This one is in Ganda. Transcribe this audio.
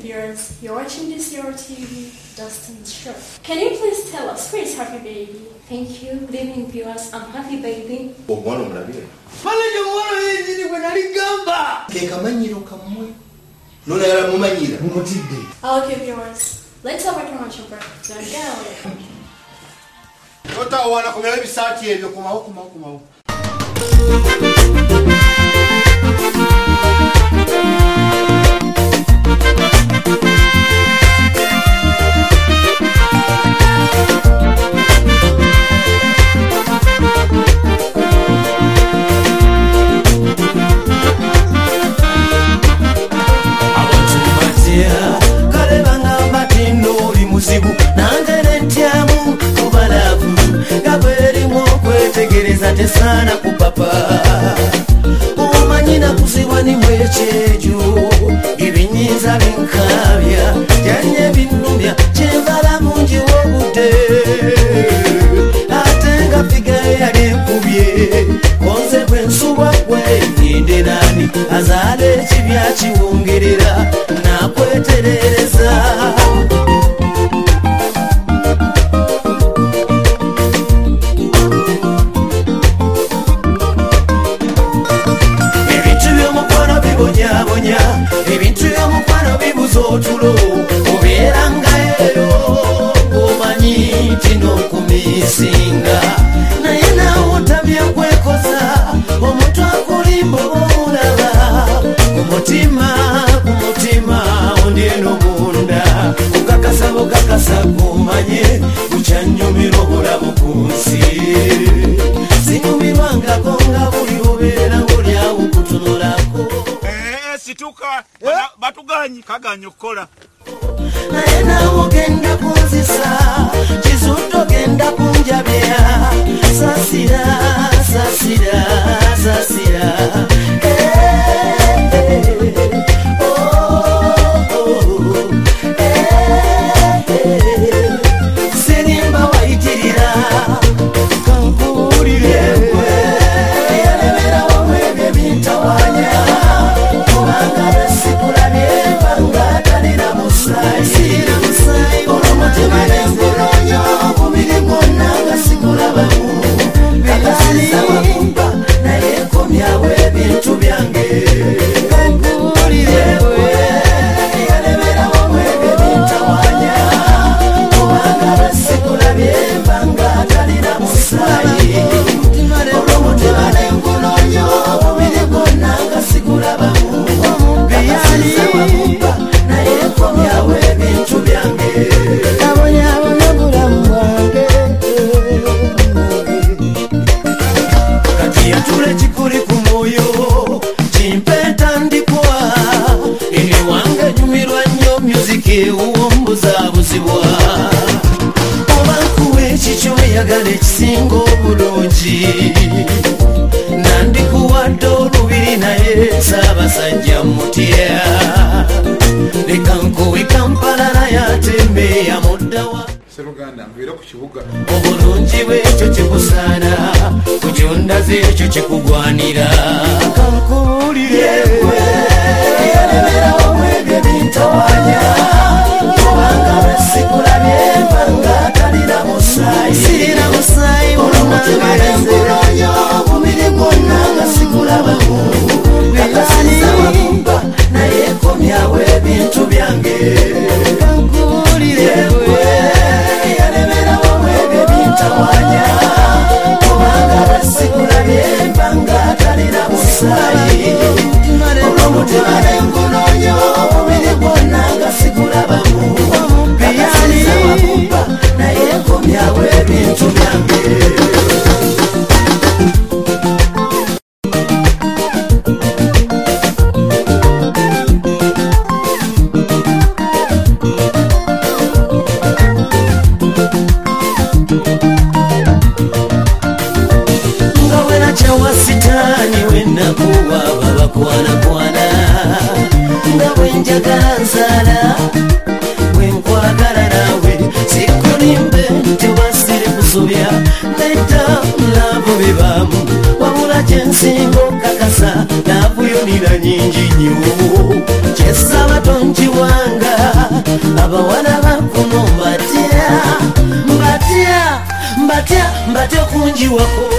viewers, you're watching this Euro TV, Dustin's show. Can you please tell us where is Happy Baby? Thank you. Good evening, viewers. I'm Happy Baby. Okay, viewers. Let's have a commercial break. Don't get away. Sana kupapa umanyina kuziwani mwecheju ibinyiza binkabya janye binumya chevala munji wobude atenga figa yale kubye consequence wakwe ndinde nani azale chibya chiwongerera na kweterereza ebintu by'omukwano bibuza otulo obeerangayo ng'omanyi tino kumisinga naye naawe otabyekwekoza omuntu akulimba obulaba ku mutima ondi eno munda okakasa bokakasa kumanye kukyanyumira obulamu ku nsi sinyumirwangako nga buli obeera ng'olyawo kutunulako situka batuganyi kaganyi okukola naye naawe ogenda kunzisa kizudde ogenda kunjabya sasira sirimba wayitirira kankuwulire yalemerawo mwebyo ebintawanya uwombuzabuzibwa obankuwa ekikyo oyagala ekisinga obulungi nandikuwadde olubiri naye saabasajja mutya leka nkuwe Kampala yatembe yamuddawa Seruganda mbira ku kibuga obulungi bwekyo kikusaana kukyondaze ekyo kikugwanira kankuwulire yalemerawo mwebyo ebintawanya kubanga besikulabye mbanga talina musayi sirina musayi olumutima nenguloyo omubiri gwonna nga sikulabamu kakasiza wabumba naye komyawo ebintu byange kankuwulire yalemerawo mwebyo ebintawanya kubanga besikulabye mbanga talina musayi olumutima nenguloyo omubiri gwonna nga sikulabamu kakasiza wabumba naye komyawo ebintu byange nga bwenjagala nzala bwenkwagala nawe sikulimbe tewasire kusobya leta labo bebamu wabula kyensinga okakasa nabuyonira nyingi nnyo kyesaba tonjiwanga wako